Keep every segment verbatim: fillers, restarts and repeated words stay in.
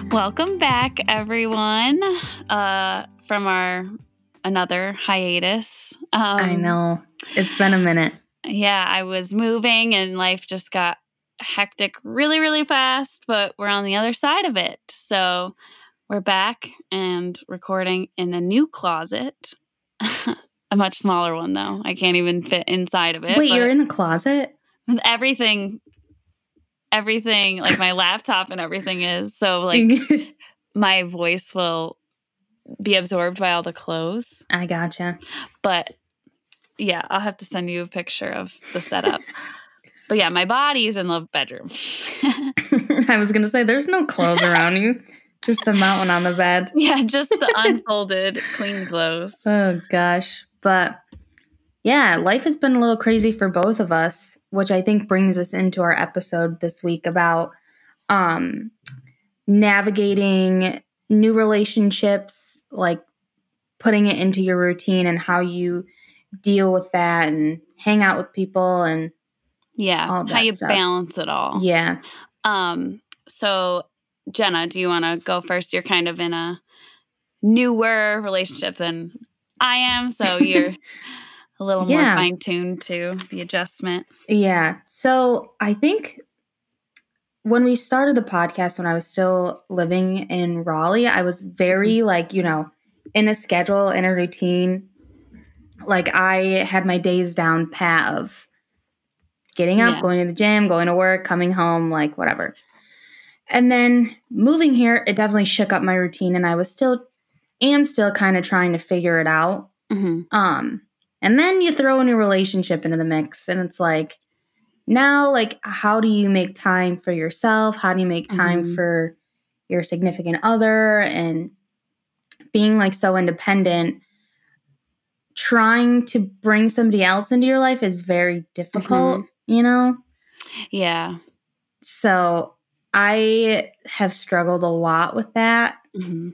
Welcome back, everyone, uh, from our another hiatus. Um, I know. It's been a minute. Yeah, I was moving and life just got hectic really, really fast, but we're on the other side of it. So we're back and recording in a new closet. A much smaller one, though. I can't even fit inside of it. Wait, you're in the closet? With everything, everything, like my laptop and everything is. So, like, my voice will be absorbed by all the clothes. I gotcha. But, yeah, I'll have to send you a picture of the setup. But, yeah, my body's in the bedroom. I was going to say, there's no clothes around you. Just the mountain on the bed. Yeah, just the unfolded, clean clothes. Oh, gosh. But, yeah, life has been a little crazy for both of us, which I think brings us into our episode this week about um, navigating new relationships, like putting it into your routine and how you deal with that and hang out with people and yeah, all that how you stuff. balance it all. Yeah. Um. So, Jenna, do you want to go first? You're kind of in a newer relationship than I am, so you're a little Yeah. more fine-tuned to the adjustment. Yeah. So I think when we started the podcast, when I was still living in Raleigh, I was very like, you know, in a schedule, in a routine. Like I had my days down pat of getting up, Yeah. going to the gym, going to work, coming home, like whatever. And then moving here, it definitely shook up my routine, and I was still, am still kind of trying to figure it out. Mm-hmm. Um, and then you throw a new relationship into the mix, and it's like, now, like, how do you make time for yourself? How do you make time Mm-hmm. for your significant other? And being like so independent, trying to bring somebody else into your life is very difficult, Mm-hmm. you know? Yeah. So I have struggled a lot with that. Mm-hmm.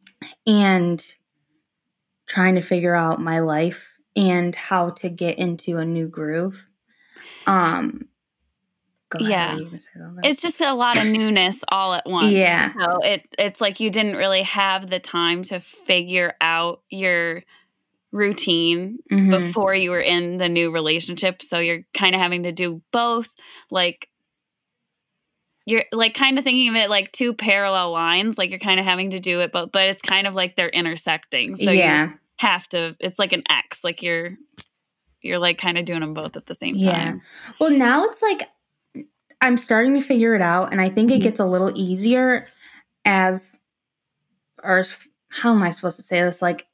And trying to figure out my life and how to get into a new groove. Um, go ahead. Yeah. What are you gonna say about that? It's just a lot of newness all at once. Yeah. So it it's like you didn't really have the time to figure out your routine Mhm. before you were in the new relationship. So you're kind of having to do both. Like you're like kind of thinking of it like two parallel lines. Like you're kind of having to do it, but but it's kind of like they're intersecting. So Yeah. you have to. It's like an X. Like you're you're like kind of doing them both at the same Yeah. time. Well, now it's like I'm starting to figure it out, and I think it Mhm. gets a little easier as, or as, how am I supposed to say this? Like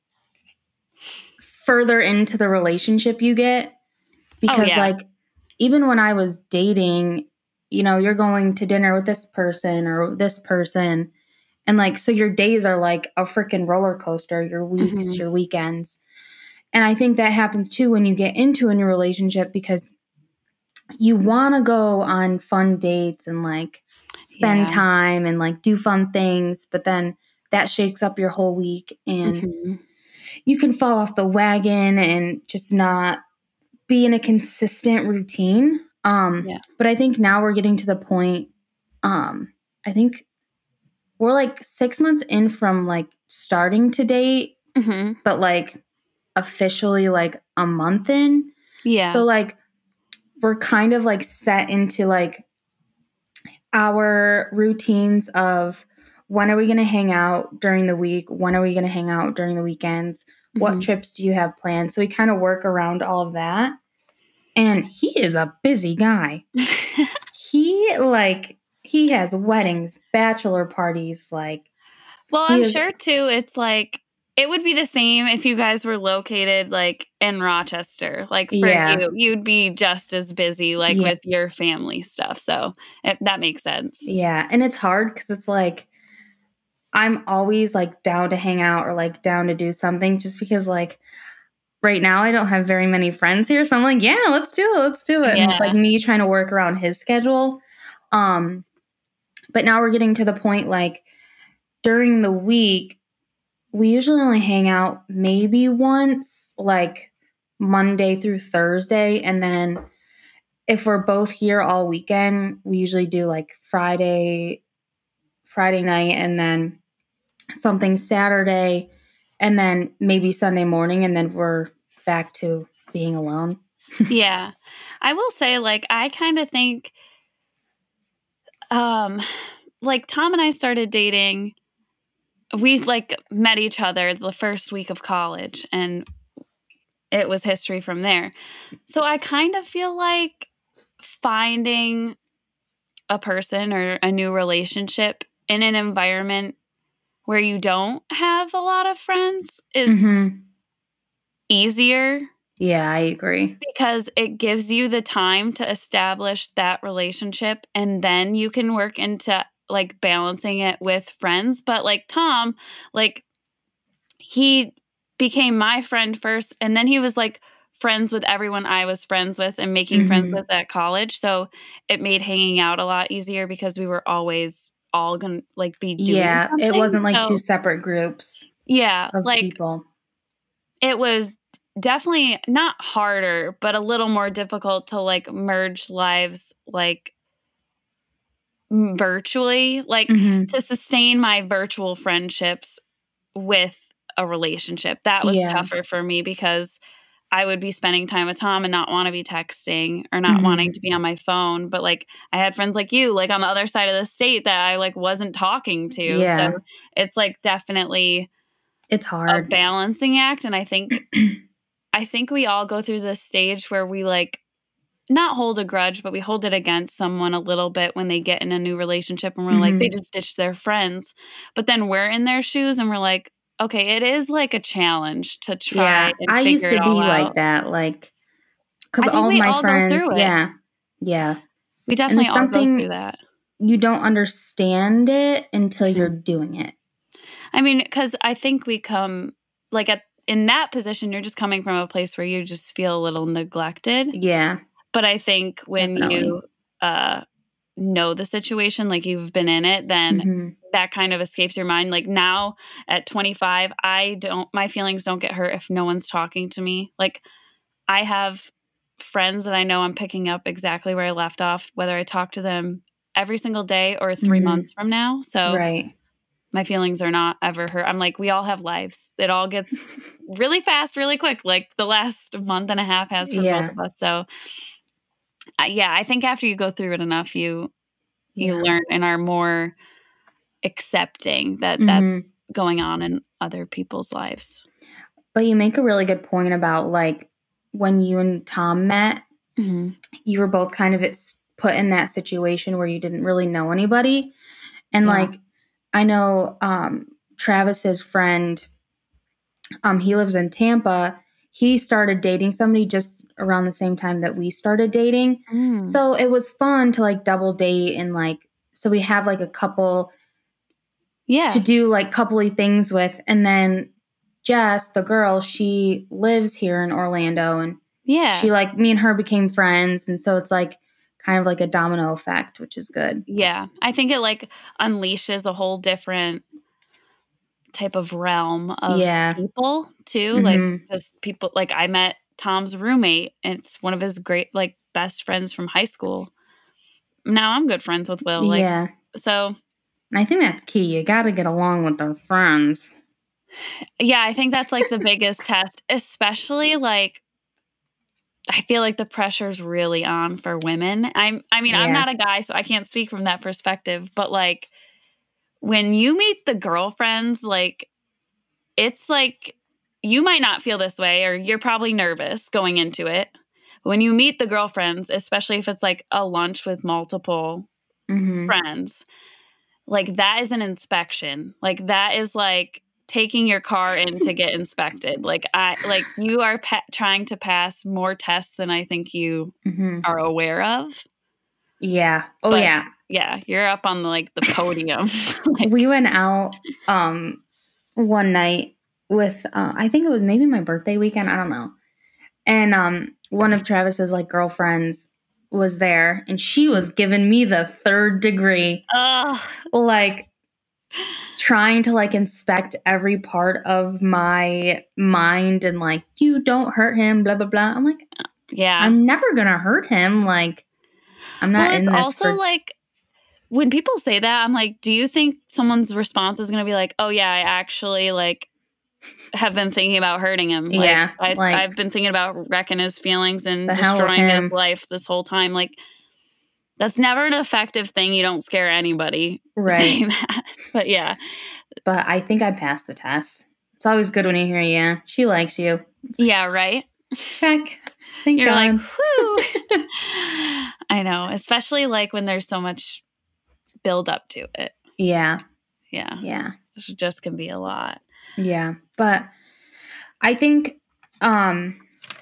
further into the relationship you get, because yeah. like even when I was dating, you know, you're going to dinner with this person or this person, and like so your days are like a freaking roller coaster, your weeks, Mhm. your weekends. And I think that happens too when you get into a new relationship, because you want to go on fun dates and like spend Yeah. time and like do fun things, but then that shakes up your whole week, and Mhm. you can fall off the wagon and just not be in a consistent routine. Um, Yeah. But I think now we're getting to the point, um, I think we're like six months in from like starting to date, Mhm. but like officially like a month in. Yeah. So like we're kind of like set into like our routines of when are we going to hang out during the week? When are we going to hang out during the weekends? What Mhm. trips do you have planned? So we kind of work around all of that. And he is a busy guy. He like, he has weddings, bachelor parties, like. Well, he I'm is- sure too. It's like it would be the same if you guys were located like in Rochester. Like for Yeah. you, you'd be just as busy like Yeah. with your family stuff. So it, that makes sense. Yeah. And it's hard because it's like, I'm always like down to hang out or like down to do something, just because like right now I don't have very many friends here. So I'm like, yeah, let's do it. Let's do it. And it's Yeah. like me trying to work around his schedule. Um, but now we're getting to the point like during the week, we usually only hang out maybe once, like Monday through Thursday. And then if we're both here all weekend, we usually do like Friday, Friday night and then something Saturday and then maybe Sunday morning, and then we're back to being alone. Yeah. I will say, like, I kind of think, um, like, Tom and I started dating. We, like, met each other the first week of college, and it was history from there. So I kind of feel like finding a person or a new relationship in an environment where you don't have a lot of friends is Mm-hmm. easier Yeah, I agree. because it gives you the time to establish that relationship, and then you can work into like balancing it with friends. But like Tom, like he became my friend first, and then he was like friends with everyone I was friends with and making friends Mm-hmm. with at college. So it made hanging out a lot easier because we were always all gonna like be doing Yeah, it something. wasn't like two So separate groups yeah, of like people. it was definitely not harder, but a little more difficult to like merge lives like m- virtually, like Mm-hmm. to sustain my virtual friendships with a relationship. That was Yeah. tougher for me because I would be spending time with Tom and not want to be texting or not Mm-hmm. wanting to be on my phone. But like I had friends like you, like on the other side of the state that I like wasn't talking to. Yeah, So it's like definitely it's a hard. balancing act. And I think I think we all go through this stage where we like not hold a grudge, but we hold it against someone a little bit when they get in a new relationship and we're like, they Mm-hmm. just ditched their friends. But then we're in their shoes and we're like, okay, it is like a challenge to try Yeah, and I used figure it to all be like out. that, like, because I think all of we my all go friends, through it. yeah, yeah. We And definitely it's all go through something that. you don't understand it until you're Mhm. doing it. I mean, because I think we come like at in that position, you're just coming from a place where you just feel a little neglected. Yeah, But I think when definitely. you uh, know the situation, like you've been in it, then Mm-hmm. that kind of escapes your mind. Like now at twenty-five, I don't, my feelings don't get hurt if no one's talking to me. Like I have friends that I know I'm picking up exactly where I left off, whether I talk to them every single day or three Mm-hmm. months from now. So Right. my feelings are not ever hurt. I'm like, we all have lives. It all gets really fast, really quick, like the last month and a half has for both Yeah, of us. So uh, yeah, I think after you go through it enough, you you yeah. learn and are more accepting that that's Mm-hmm. going on in other people's lives. But you make a really good point about like when you and Tom met, hmm you were both kind of it's put in that situation where you didn't really know anybody. And Yeah. like, I know um, Travis's friend, um, he lives in Tampa. He started dating somebody just around the same time that we started dating. Mm. So it was fun to like double date and like, so we have like a couple Yeah. to do like coupley things with. And then Jess, the girl, she lives here in Orlando and Yeah. she like, me and her became friends. And so it's like kind of like a domino effect, which is good. Yeah. I think it like unleashes a whole different type of realm of Yeah. people too. Like Mm-hmm. just people like I met Tom's roommate. It's one of his great like best friends from high school. Now I'm good friends with Will. Like Yeah. so And I think that's key. You got to get along with their friends. yeah, I think that's like the biggest test, especially like I feel like the pressure's really on for women. I'm I mean, I'm Yeah. not a guy, so I can't speak from that perspective, but like when you meet the girlfriends, like it's like you might not feel this way or you're probably nervous going into it. But when you meet the girlfriends, especially if it's like a lunch with multiple Mm-hmm. friends, like that is an inspection. Like that is like taking your car in to get inspected. Like I like you are pa- trying to pass more tests than I think you Mm-hmm. are aware of. Yeah. Oh, But yeah. yeah, you're up on the, like the podium. Like, We went out um one night with uh, I think it was maybe my birthday weekend. I don't know. And um one of Travis's like girlfriends was there, and she was giving me the third degree, oh, like trying to like inspect every part of my mind and like you don't hurt him, blah blah blah. I'm like, yeah. I'm never gonna hurt him. Like I'm not Well, it's in this also for like when people say that, I'm like, do you think someone's response is going to be like, oh yeah, I actually like have been thinking about hurting him. Like, Yeah, I, like- I've been thinking about wrecking his feelings and The hell with destroying his him. life this whole time. Like, that's never an effective thing. You don't scare anybody Right. saying that. But yeah, But I think I passed the test. It's always good when you hear, yeah, she likes you. yeah, right. Check. Thank You're God. like, whoo. I know, especially like when there's so much build up to it. Yeah, Yeah, yeah, it just can be a lot. yeah. But I think um,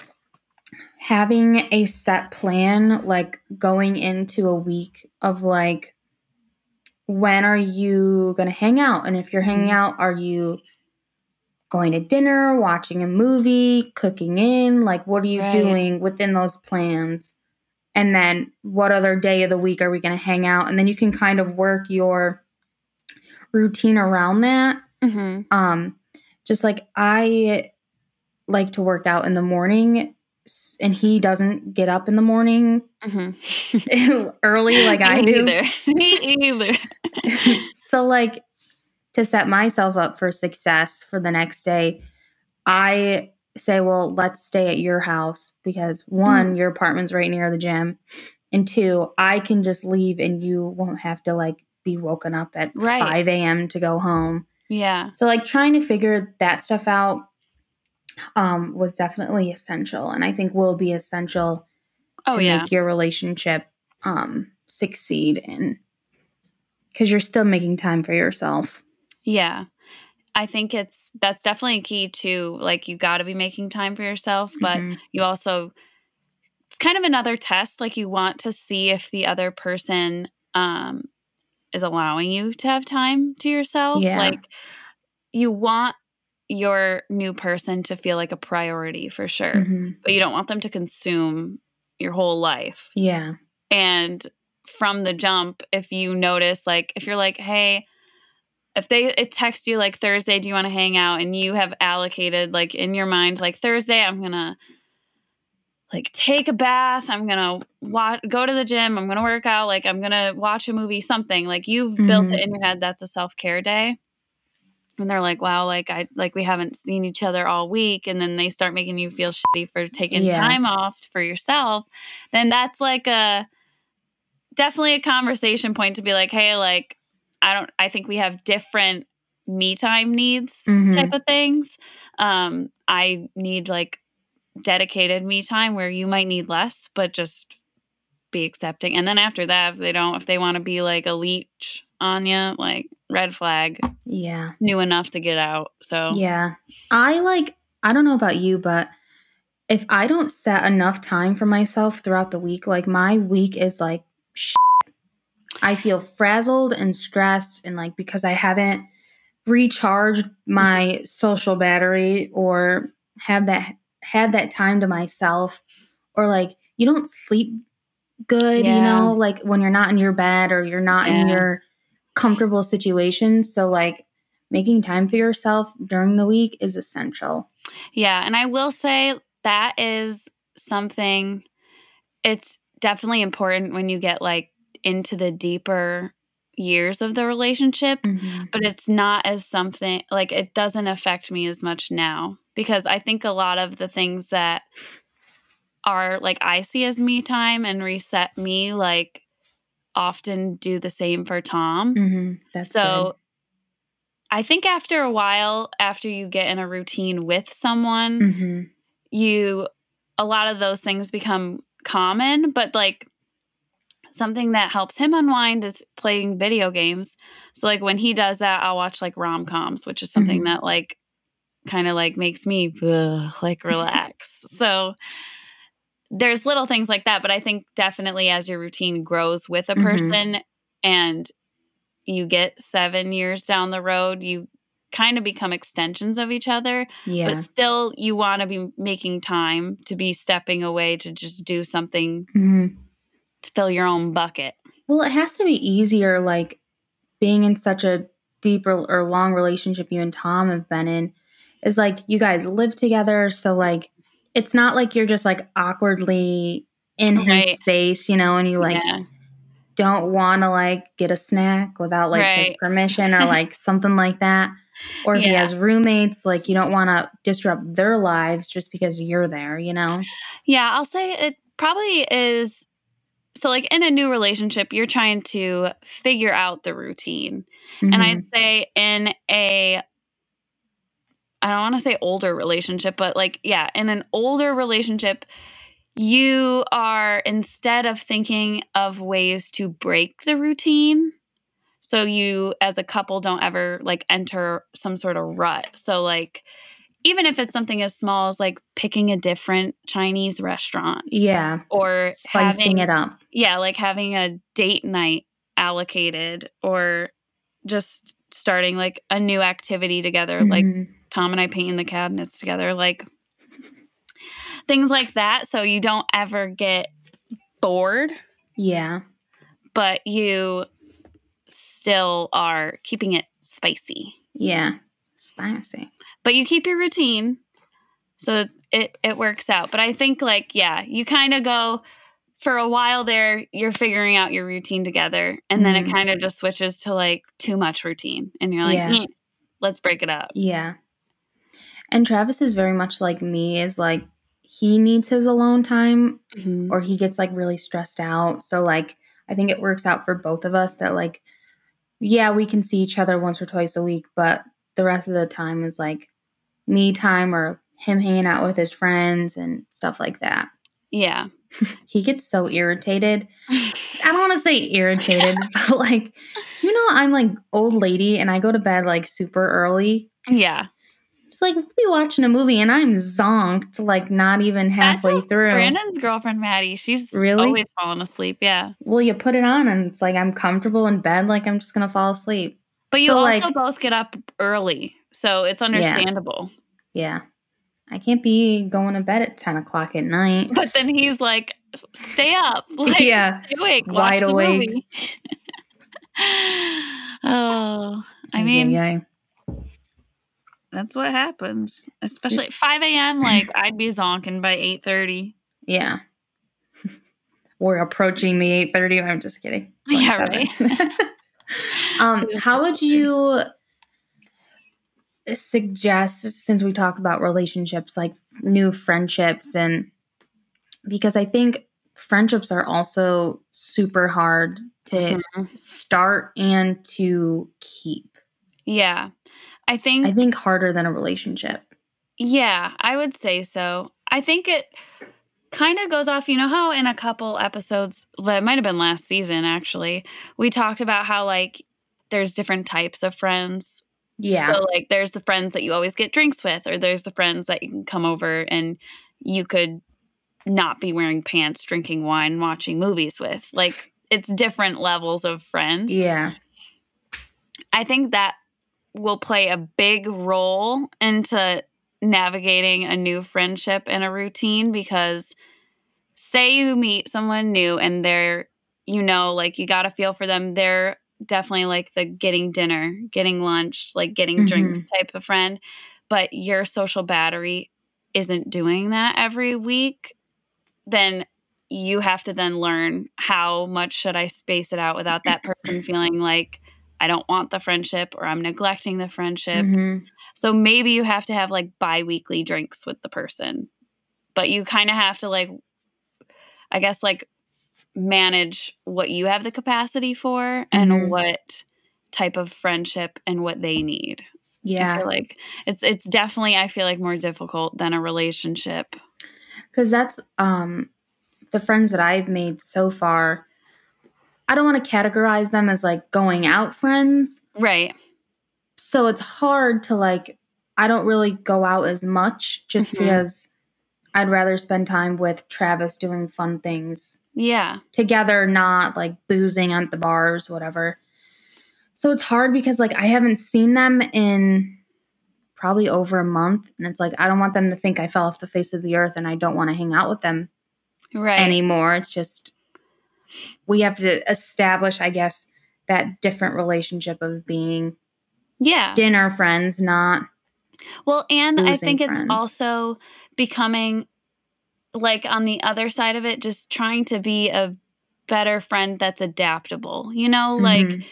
having a set plan, like going into a week of like, when are you going to hang out? And if you're hanging Mhm. out, are you going to dinner, watching a movie, cooking in? Like, what are you Right. doing within those plans? And then what other day of the week are we going to hang out? And then you can kind of work your routine around that. Mm-hmm. Um, just like I like to work out in the morning, s- and he doesn't get up in the morning Mm-hmm. early like I Me do. either. Me either. So, like, to set myself up for success for the next day, I say, well, let's stay at your house because one, Mm. your apartment's right near the gym, and two, I can just leave and you won't have to like be woken up at Right. five a.m. to go home. Yeah. So, like, trying to figure that stuff out um, was definitely essential, and I think will be essential to Oh, yeah. make your relationship um, succeed, and because you're still making time for yourself. Yeah. I think it's that's definitely a key too. Like, you got to be making time for yourself, but Mhm. you also, it's kind of another test. Like, you want to see if the other person um, is allowing you to have time to yourself. Yeah. Like, you want your new person to feel like a priority for sure, Mhm. but you don't want them to consume your whole life. Yeah. And from the jump, if you notice, like, if you're like, hey, if they it text you like Thursday, do you want to hang out? And you have allocated like in your mind, like Thursday, I'm going to like take a bath. I'm going to watch, go to the gym. I'm going to work out. Like, I'm going to watch a movie, something like you've built Mhm. it in your head. That's a self-care day. And they're like, wow, like I, like we haven't seen each other all week. And then they start making you feel shitty for taking Yeah. time off for yourself. Then that's like a, definitely a conversation point to be like, hey, like, I don't, I think we have different me time needs Mhm. type of things. Um, I need like dedicated me time where you might need less, but just be accepting. And then after that, if they don't, if they want to be like a leech on you, like red flag, Yeah. it's new enough to get out. So Yeah. I like, I don't know about you, but if I don't set enough time for myself throughout the week, like my week is like, shit. I feel frazzled and stressed, and like because I haven't recharged my social battery or have that had that time to myself, or like you don't sleep good, you Yeah. know, like when you're not in your bed or you're not in Yeah. your comfortable situation. So like making time for yourself during the week is essential. Yeah. And I will say that is something, it's definitely important when you get like into the deeper years of the relationship, Mhm. but it's not as something like it doesn't affect me as much now because I think a lot of the things that are like I see as me time and reset me like often do the same for Tom. Mhm. That's So I think after a while, after you get in a routine with someone, good. Mhm. you a lot of those things become common, but like something that helps him unwind is playing video games. So like when he does that, I'll watch like rom-coms, which is something Mhm. that like kind of like makes me ugh, like relax. So there's little things like that, but I think definitely as your routine grows with a Mhm. person and you get seven years down the road, you kind of become extensions of each other, Yeah. but still you want to be making time to be stepping away to just do something Mhm. to fill your own bucket. Well, it has to be easier, like being in such a deep or, or long relationship you and Tom have been in, is like you guys live together. So, like, it's not like you're just like awkwardly in his Right. space, you know, and you like Yeah. don't want to like get a snack without like his Right. permission or like something like that. Or if he Yeah. has roommates, like you don't want to disrupt their lives just because you're there, you know? Yeah, I'll say it probably is. So, like in a new relationship, you're trying to figure out the routine. And I'd Mhm. say in a, I don't want to say older relationship, but like, yeah, in an older relationship, you are, instead of thinking of ways to break the routine, so you as a couple don't ever like enter some sort of rut. So, like, even if it's something as small as like picking a different Chinese restaurant Yeah. or Spicing having, it up. yeah, like having a date night allocated or just starting like a new activity together, like Mhm. Tom and I painting the cabinets together, like things like that. So you don't ever get bored, Yeah. but you still are keeping it spicy. Yeah. Spicy. But you keep your routine. So it, it works out. But I think like, yeah, you kind of go for a while there, you're figuring out your routine together. And then it Mhm. kind of just switches to like too much routine. And you're like, Yeah. "Eh, let's break it up." Yeah. And Travis is very much like me, is like he needs his alone time Mhm. or he gets like really stressed out. So like I think it works out for both of us that like yeah, we can see each other once or twice a week, but the rest of the time is like me time or him hanging out with his friends and stuff like that. Yeah. He gets so irritated. I don't want to say irritated, but like, you know, I'm like old lady and I go to bed like super early. Yeah. It's like we'll be watching a movie and I'm zonked like not even halfway That's through. Brandon's girlfriend, Maddie. She's Really? always falling asleep. Yeah. Well, you put it on and it's like I'm comfortable in bed, like I'm just gonna fall asleep. But you So, also like, both get up early. So it's understandable. yeah, I can't be going to bed at ten o'clock at night. But then he's like, stay up. Like, Yeah, stay awake. Watch wide the awake. movie. Oh, I Ay, mean, ay, ay. that's what happens. Especially at five a.m. Like, I'd be zonking by eight thirty. Yeah. We're approaching the eight thirty. I'm just kidding. It's like Yeah, seven. right. um, how would you suggest, since we talk about relationships, like new friendships, and because I think friendships are also super hard to Mhm. start and to keep. Yeah. I think, I think harder than a relationship. yeah, I would say so. I think it kind of goes off, you know how in a couple episodes, well, it might have been last season actually, we talked about how like there's different types of friends. Yeah. So like there's the friends that you always get drinks with, or there's the friends that you can come over and you could not be wearing pants, drinking wine, watching movies with. Like it's different levels of friends. Yeah. I think that will play a big role into navigating a new friendship and a routine, because say you meet someone new and they're, you know, like you got to feel for them. They're definitely like the getting dinner, getting lunch, like getting Mhm. drinks type of friend, but your social battery isn't doing that every week. Then you have to then learn, how much should I space it out without that person feeling like I don't want the friendship or I'm neglecting the friendship. Mhm. So maybe you have to have like bi-weekly drinks with the person, but you kind of have to like, I guess, like manage what you have the capacity for and Mhm. what type of friendship and what they need. I Yeah. feel like it's it's definitely, I feel like, more difficult than a relationship. Because that's um the friends that I've made so far. I don't want to categorize them as like going out friends. Right. So it's hard to like, I don't really go out as much just Mhm. because I'd rather spend time with Travis doing fun things Yeah. together, not like boozing at the bars, whatever. So it's hard because like I haven't seen them in probably over a month. And it's like, I don't want them to think I fell off the face of the earth and I don't want to hang out with them Right. anymore. It's just, we have to establish, I guess, that different relationship of being Yeah. dinner friends, not Well, and I boozing think it's friends. also becoming, like, on the other side of it, just trying to be a better friend that's adaptable. You know, Mhm. like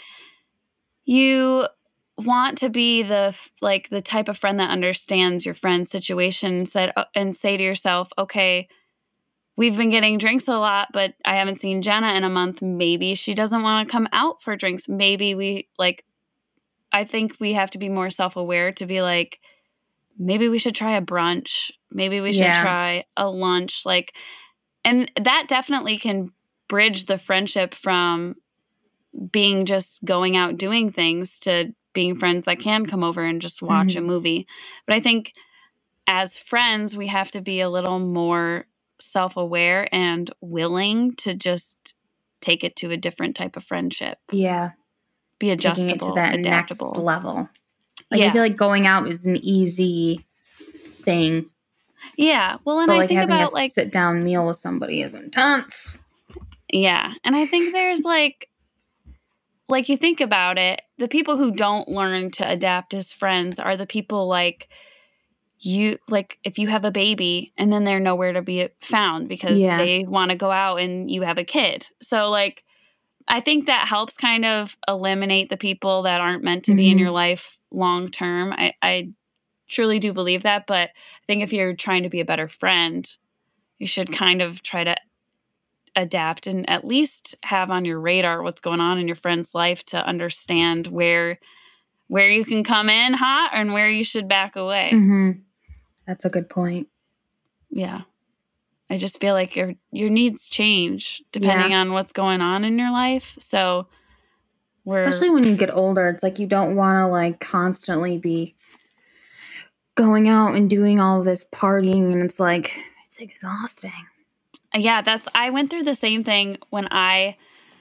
you want to be the like the type of friend that understands your friend's situation and said uh, and say to yourself, okay, we've been getting drinks a lot, but I haven't seen Jenna in a month. Maybe she doesn't want to come out for drinks. Maybe we like, I think we have to be more self-aware to be like, maybe we should try a brunch. Maybe we should Yeah. try a lunch. Like, and that definitely can bridge the friendship from being just going out doing things to being friends that can come over and just watch a Mhm. movie. But I think as friends, we have to be a little more self-aware and willing to just take it to a different type of friendship. Yeah. Be Taking it to adjustable, that adaptable. next level. Like, I Yeah. feel like going out is an easy thing, Yeah. Well, and but I like think having a about like, sit-down meal with somebody is intense. yeah. And I think there's like, like you think about it, the people who don't learn to adapt as friends are the people like you, like if you have a baby and then they're nowhere to be found because Yeah. they want to go out and you have a kid. So like, I think that helps kind of eliminate the people that aren't meant to be in Mhm. your life long term. I, I truly do believe that. But I think if you're trying to be a better friend, you should kind of try to adapt and at least have on your radar what's going on in your friend's life to understand where where you can come in hot and where you should back away. Mhm. That's a good point. Yeah. I just feel like your your needs change depending Yeah. on what's going on in your life. So we're Especially when you get older, it's like you don't want to like constantly be going out and doing all of this partying, and it's like it's exhausting. yeah, that's I went through the same thing when I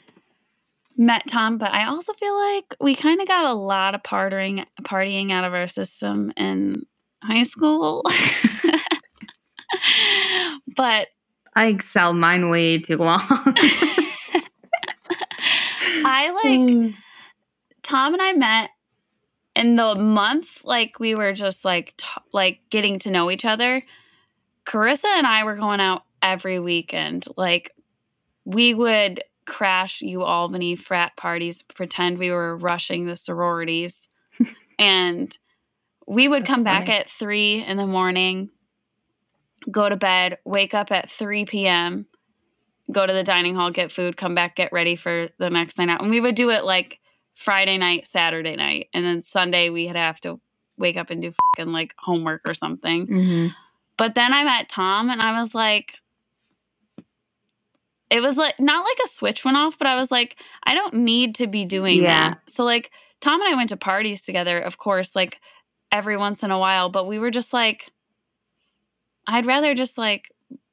met Tom, but I also feel like we kind of got a lot of partying partying out of our system in high school. But I excelled mine way too long. I like Mm. Tom and I met in the month like we were just like t- like getting to know each other. Carissa and I were going out every weekend. Like we would crash U Albany frat parties, pretend we were rushing the sororities. And we would That's come back funny. at three in the morning, go to bed, wake up at three p.m., go to the dining hall, get food, come back, get ready for the next night out. And we would do it like Friday night, Saturday night. And then Sunday we'd have to wake up and do fucking like homework or something. Mhm. But then I met Tom and I was like, it was like, not like a switch went off, but I was like, I don't need to be doing Yeah. that. So like Tom and I went to parties together, of course, like every once in a while, but we were just like, I'd rather just like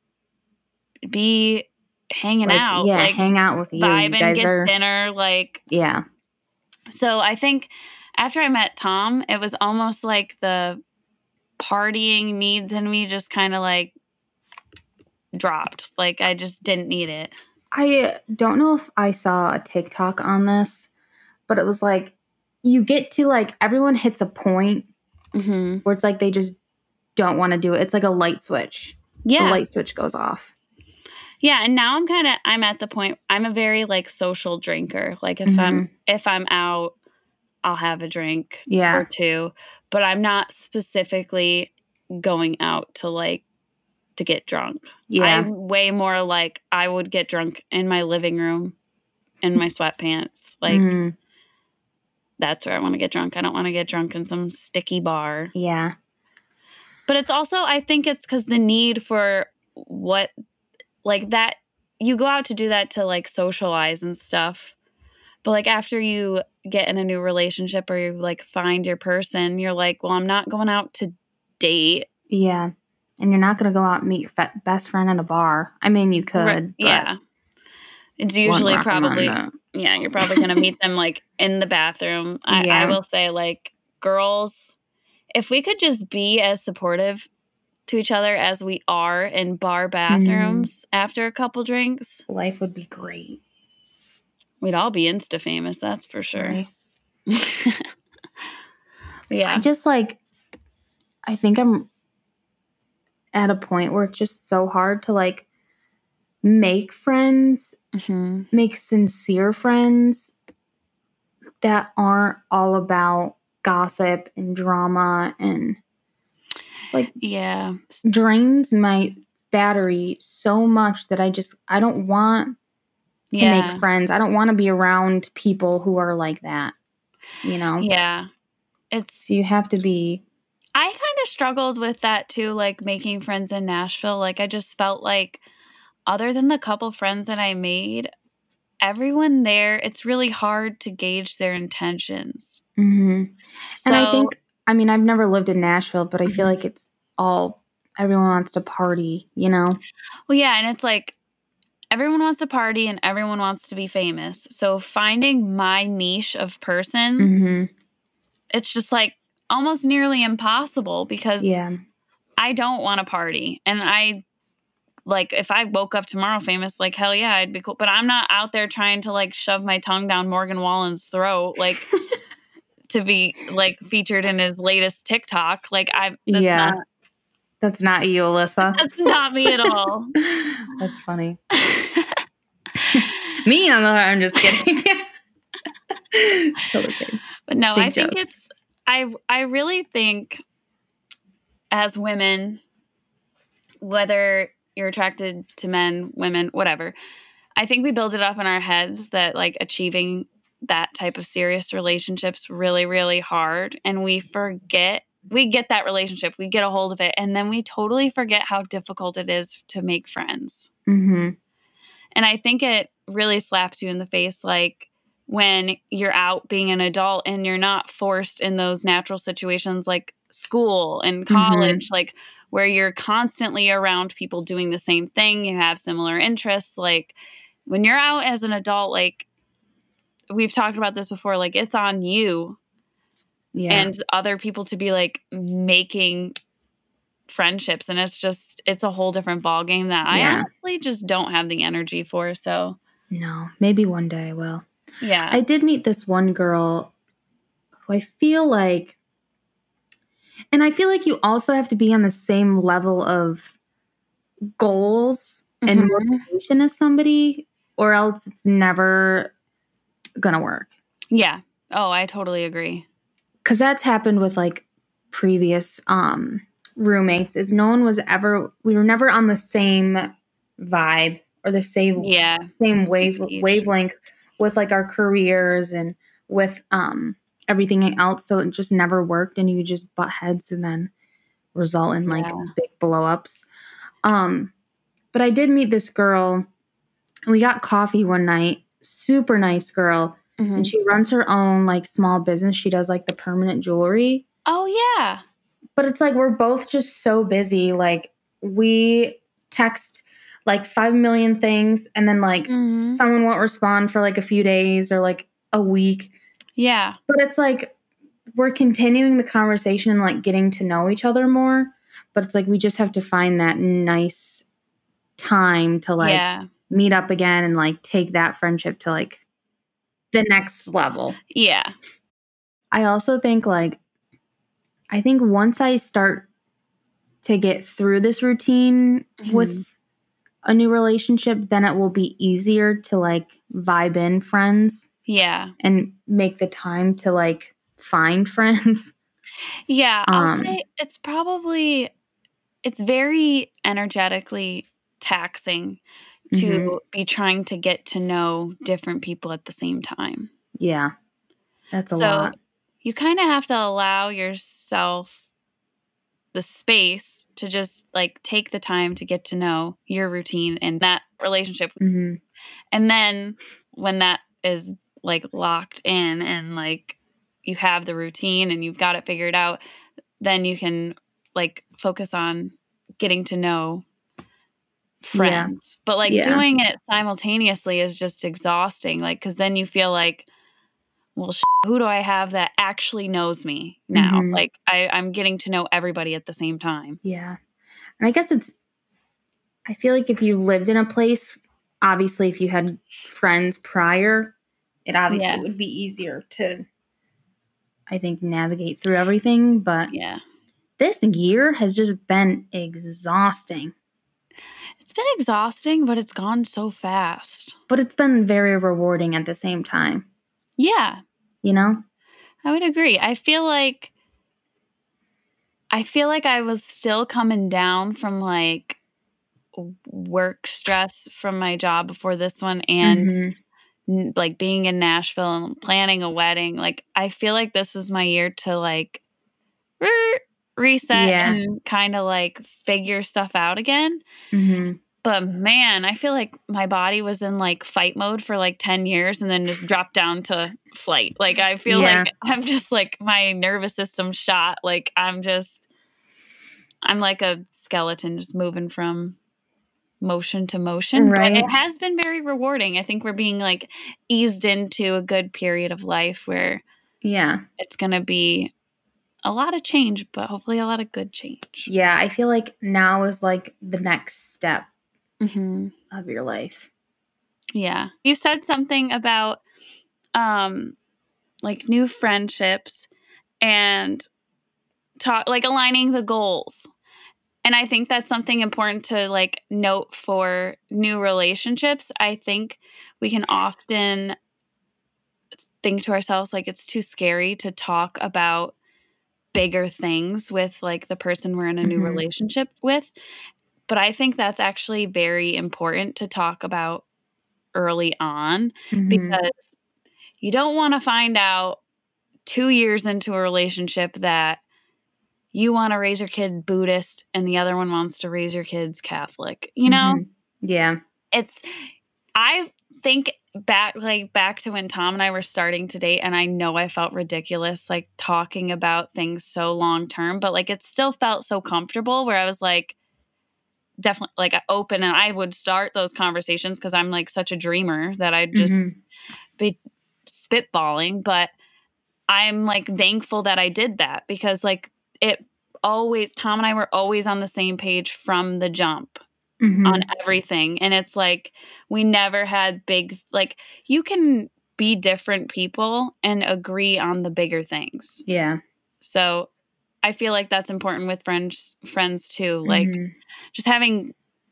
be hanging Like, out, yeah, like hang out with you. You vibe and guys get are, dinner. Like, yeah. so I think after I met Tom, it was almost like the partying needs in me just kind of like dropped. Like I just didn't need it. I don't know if I saw a TikTok on this, but it was like you get to like everyone hits a point Mm-hmm. where it's like they just don't want to do it. It's like a light switch. Yeah. The light switch goes off. Yeah, and now I'm kind of I'm at the point I'm a very like social drinker. Like if Mhm. I'm if I'm out, I'll have a drink Yeah. or two, but I'm not specifically going out to like to get drunk. Yeah. I'm way more like I would get drunk in my living room in my sweatpants. Like Mhm. that's where I want to get drunk. I don't want to get drunk in some sticky bar. Yeah. But it's also I think it's cuz the need for what like that you go out to do that to like socialize and stuff. But like after you get in a new relationship or you like find your person, you're like, well, I'm not going out to date. Yeah. And you're not going to go out and meet your fe- best friend in a bar. I mean, you could. Right, But yeah. It's wouldn't usually recommend probably, that. yeah, you're probably going to meet them like in the bathroom. I, Yeah. I will say, like, girls, if we could just be as supportive to each other as we are in bar bathrooms after a couple drinks, Life would be great. we'd all be Insta famous, that's for sure. Right? Yeah. I just like, I think I'm at a point where it's just so hard to like make friends, Mm-hmm. make sincere friends that aren't all about gossip and drama and like Yeah. drains my battery so much that I just I don't want to Yeah. make friends. I don't want to be around people who are like that, you know? Yeah. It's So you have to be I kind of struggled with that too, like making friends in Nashville. Like I just felt like other than the couple friends that I made, everyone there, it's really hard to gauge their intentions. Mhm. So, And I think I mean, I've never lived in Nashville, but I feel Mhm. like it's all everyone wants to party, you know? well, yeah, and it's like everyone wants to party and everyone wants to be famous. So finding my niche of person, Mhm. it's just like almost nearly impossible because Yeah. I don't want to party. And I like if I woke up tomorrow famous, like hell yeah, I'd be cool. But I'm not out there trying to like shove my tongue down Morgan Wallen's throat, like to be like featured in his latest TikTok. Like I that's Yeah. not That's not you, Alyssa. that's not me at all. That's funny. Me on the other hand, I'm just kidding. Totally kidding. But no, Big I think jokes. it's I I really think as women, whether you're attracted to men, women, whatever, I think we build it up in our heads that like achieving that type of serious relationship's really, really hard. And we forget we get that relationship, we get a hold of it, and then we totally forget how difficult it is to make friends. Mm-hmm. And I think it really slaps you in the face, like when you're out being an adult and you're not forced in those natural situations like school and college, mm-hmm. like where you're constantly around people doing the same thing, you have similar interests. Like when you're out as an adult, like we've talked about this before, like it's on you Yeah. and other people to be like making friendships, and it's just it's a whole different ball game that I Yeah. honestly just don't have the energy for. So No, maybe one day I will. yeah, I did meet this one girl who I feel like, and I feel like you also have to be on the same level of goals and mm-hmm. motivation as somebody, or else it's never gonna work. Yeah. Oh, I totally agree. Because that's happened with like previous um roommates, is no one was ever we were never on the same vibe or the same Yeah. same wave wavelength with like our careers and with um everything else. So it just never worked, and you just butt heads and then result in like Yeah. big blow ups. Um, but I did meet this girl, and we got coffee one night. Super nice girl. Mm-hmm. And she runs her own like small business. She does like the permanent jewelry. Oh, yeah. But it's like we're both just so busy. Like we text like five million things, and then like mm-hmm. someone won't respond for like a few days or like a week. Yeah. But it's like we're continuing the conversation and like getting to know each other more. But it's like we just have to find that nice time to like yeah. meet up again and like take that friendship to like the next level. Yeah. I also think like I think once I start to get through this routine mm-hmm. with a new relationship, then it will be easier to like vibe in friends. Yeah. And make the time to like find friends. Yeah. I'll um, say it's probably, it's very energetically taxing to mm-hmm. be trying to get to know different people at the same time. Yeah. That's a so lot. You kind of have to allow yourself the space to just like take the time to get to know your routine and that relationship. Mm-hmm. And then when that is like locked in and like you have the routine and you've got it figured out, then you can like focus on getting to know friends. Yeah. But like yeah. doing it simultaneously is just exhausting. Like, cause then you feel like, well, sh- who do I have that actually knows me now? Mm-hmm. Like I, I'm getting to know everybody at the same time. Yeah. And I guess it's, I feel like if you lived in a place, obviously if you had friends prior, it obviously yeah. would be easier to, I think, navigate through everything. But yeah, this year has just been exhausting. It's been exhausting, but it's gone so fast. But it's been very rewarding at the same time. Yeah. You know? I would agree. I feel like I feel like I was still coming down from like work stress from my job before this one and Mm-hmm. n- like being in Nashville and planning a wedding. Like I feel like this was my year to like re- reset Yeah. and kind of like figure stuff out again. Mm-hmm. But man, I feel like my body was in like fight mode for like ten years and then just dropped down to flight. Like I feel Yeah. like I'm just like my nervous system shot. Like I'm just, I'm like a skeleton just moving from motion to motion. Right. But it has been very rewarding. I think we're being like eased into a good period of life where Yeah. it's going to be a lot of change, but hopefully a lot of good change. Yeah. I feel like now is like the next step Mm-hmm. of your life. Yeah. You said something about um like new friendships and talk like aligning the goals. And I think that's something important to like note for new relationships. I think we can often think to ourselves like it's too scary to talk about bigger things with like the person we're in a new Mhm. relationship with. But I think that's actually very important to talk about early on Mhm. because you don't want to find out two years into a relationship that you want to raise your kid Buddhist and the other one wants to raise your kids Catholic. You know, Mhm. Yeah. it's, I think back, like back to when Tom and I were starting to date, and I know I felt ridiculous, like talking about things so long term, but like it still felt so comfortable where I was like, definitely like open and I would start those conversations because I'm like such a dreamer that I'd just Mhm. be spitballing. But I'm like thankful that I did that because like it always, Tom and I were always on the same page from the jump Mhm. on everything. And it's like we never had big, like you can be different people and agree on the bigger things. Yeah. So I feel like that's important with friends, friends too. Like Mhm. just having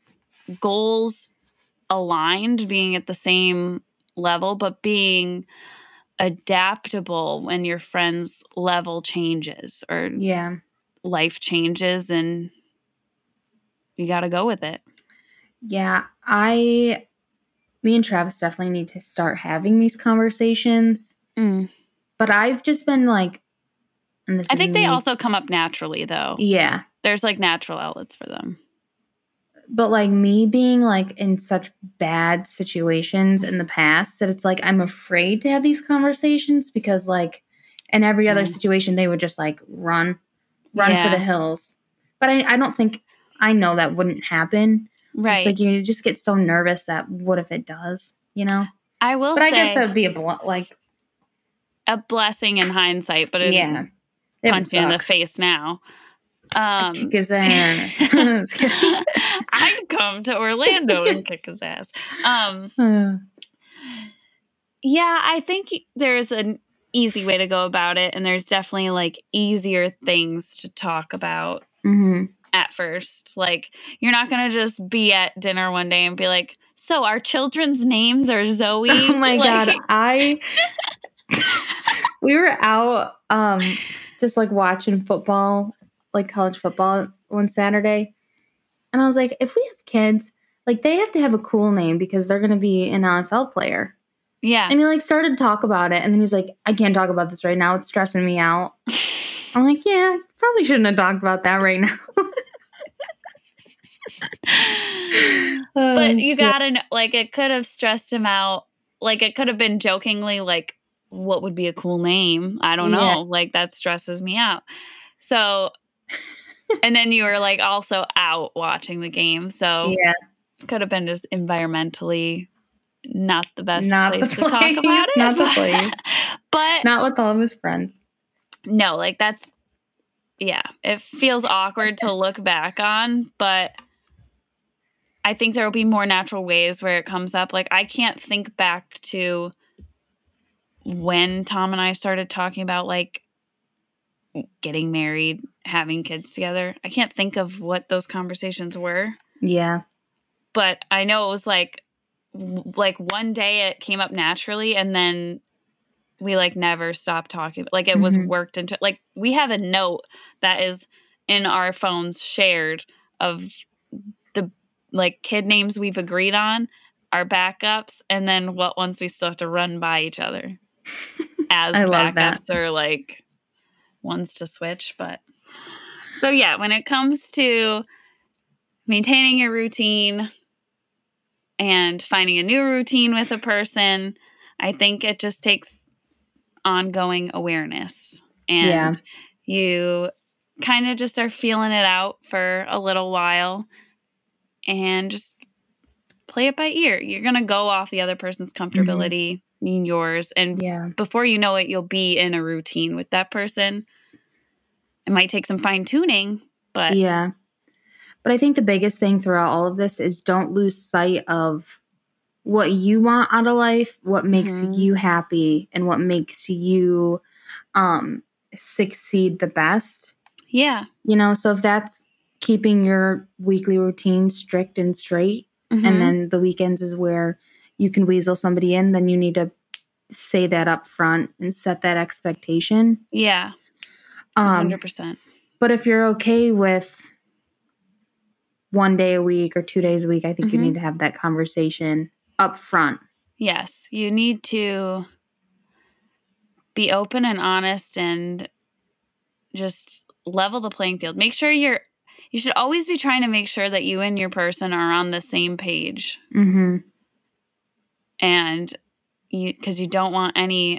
goals aligned, being at the same level, but being adaptable when your friend's level changes or Yeah. life changes and you got to go with it. Yeah. I, me and Travis definitely need to start having these conversations. Mm. But I've just been like, and this I is think they me- also come up naturally though. Yeah. There's like natural outlets for them. But like me being like in such bad situations in the past that it's like I'm afraid to have these conversations because like in every other Yeah. situation they would just like run run for Yeah. the hills. But I, I don't think I know that wouldn't happen. Right. It's like you just get so nervous that what if it does, you know? I will But say I guess that would be a bl- like a blessing in hindsight, but it yeah. It would punch you in the suck. face now. I'd Um, kick his ass. I'd come to Orlando and kick his ass. Um, Uh, yeah, I think there's an easy way to go about it, and there's definitely like easier things to talk about mhm. at first. Like you're not gonna just be at dinner one day and be like, "So our children's names are Zoe." Oh my like, god, I we were out um just like watching football, like college football one Saturday. And I was like, if we have kids, like they have to have a cool name because they're gonna be an N F L player. yeah. And he like started to talk about it and then he's like, I can't talk about this right now. It's stressing me out. I'm like, yeah, probably shouldn't have talked about that right now. But Oh, you shit. gotta know, like, it could have stressed him out. Like, it could have been jokingly, like, what would be a cool name? I don't Yeah. know. Like, that stresses me out. So, and then you were, like, also out watching the game. So, Yeah. it could have been just environmentally not the best Not place the to talk place, about it. not the but- place. But, Not with all of his friends. no, like, that's, yeah, it feels awkward to look back on, but I think there will be more natural ways where it comes up. Like, I can't think back to when Tom and I started talking about like getting married, having kids together. I can't think of what those conversations were. Yeah. but I know it was like, like one day it came up naturally, and then we like never stopped talking. Like it was Mhm. worked into, like we have a note that is in our phones shared of the like kid names we've agreed on, our backups, and then what ones we still have to run by each other as I love that. backups or like ones to switch. But so yeah, when it comes to maintaining your routine and finding a new routine with a person, I think it just takes ongoing awareness. And Yeah. you kind of just are feeling it out for a little while and just play it by ear. You're going to go off the other person's comfortability and yours. And Yeah. before you know it, you'll be in a routine with that person. It might take some fine tuning, but Yeah. But I think the biggest thing throughout all of this is don't lose sight of what you want out of life, what makes Mhm. you happy, and what makes you um, succeed the best. yeah. You know, so if that's keeping your weekly routine strict and straight, Mhm. and then the weekends is where you can weasel somebody in, then you need to say that up front and set that expectation. Yeah. Um, one hundred percent. But if you're okay with one day a week or two days a week, I think you Mhm. need to have that conversation up front. Yes. You need to be open and honest and just level the playing field. Make sure you're, you should always be trying to make sure that you and your person are on the same page. Mm-hmm. And you, because you don't want any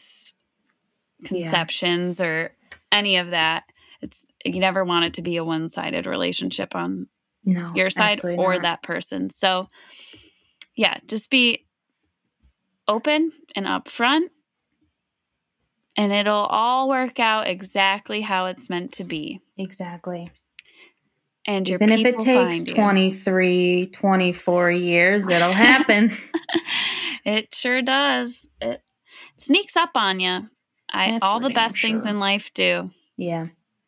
misconceptions yeah. or any of that. It's, you never want it to be a one-sided relationship on no, your side or not. that person. So yeah, just be open and upfront, and it'll all work out exactly how it's meant to be. Exactly. And your Even if it people takes find you. twenty-three, twenty-four years, it'll happen. It sure does. It sneaks up on you. I That's all for the damn best things sure. in life do. Yeah.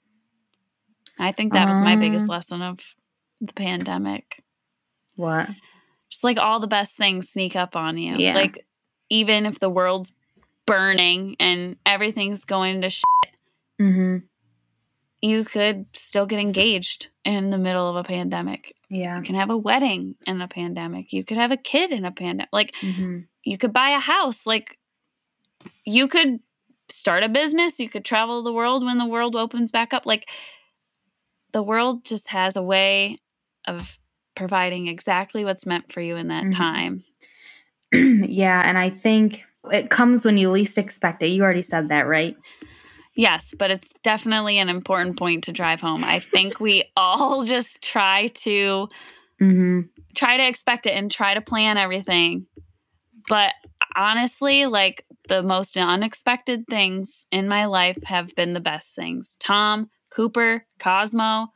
I think that was my biggest Uh, lesson of the pandemic. What? Just like all the best things sneak up on you. Yeah. Like even if the world's burning and everything's going to shit, Mm-hmm. you could still get engaged in the middle of a pandemic. Yeah. You can have a wedding in a pandemic. You could have a kid in a pandemic. Like Mm-hmm. you could buy a house. Like you could start a business. You could travel the world when the world opens back up. Like the world just has a way of providing exactly what's meant for you in that Mhm. time. Yeah, and I think it comes when you least expect it. You already said that, right? Yes, but it's definitely an important point to drive home. I think we all just try to Mm-hmm. try to expect it and try to plan everything. But honestly, like the most unexpected things in my life have been the best things. Tom, Cooper, Cosmo,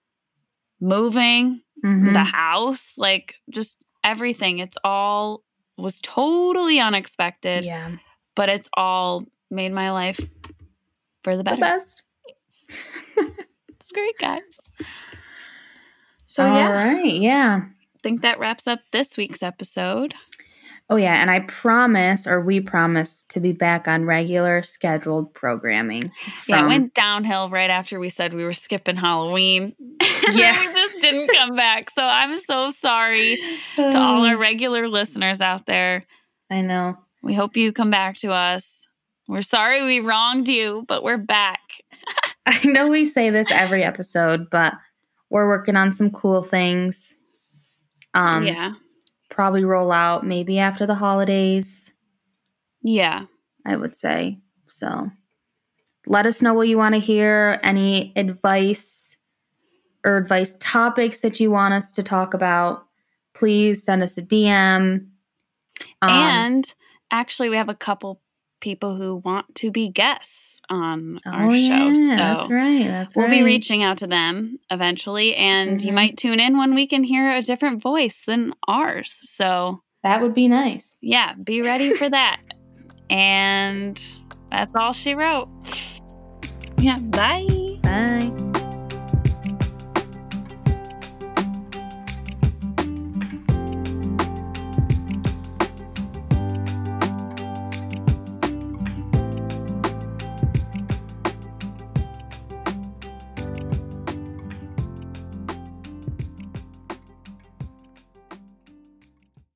moving, Mm-hmm. the house, like just everything. It's all was totally unexpected, Yeah. but it's all made my life for the better. The best. It's great, guys. So All yeah, right. Yeah. I think that wraps up this week's episode. Oh, yeah. And I promise, or we promise, to be back on regular scheduled programming. Yeah, it from- went downhill right after we said we were skipping Halloween. Yeah. We just didn't come back. So I'm so sorry to all our regular listeners out there. I know. We hope you come back to us. We're sorry we wronged you, but we're back. I know we say this every episode, but we're working on some cool things. Um, yeah. Probably roll out maybe after the holidays, Yeah. I would say. So let us know what you want to hear, any advice or advice topics that you want us to talk about. Please send us a D M. Um, And actually, we have a couple people who want to be guests on oh, our show. Yeah, So that's right. That's we'll right. be reaching out to them eventually. And Mhm. you might tune in when we can hear a different voice than ours. So That would be nice. yeah, be ready for that. And that's all she wrote. Yeah, bye. Bye.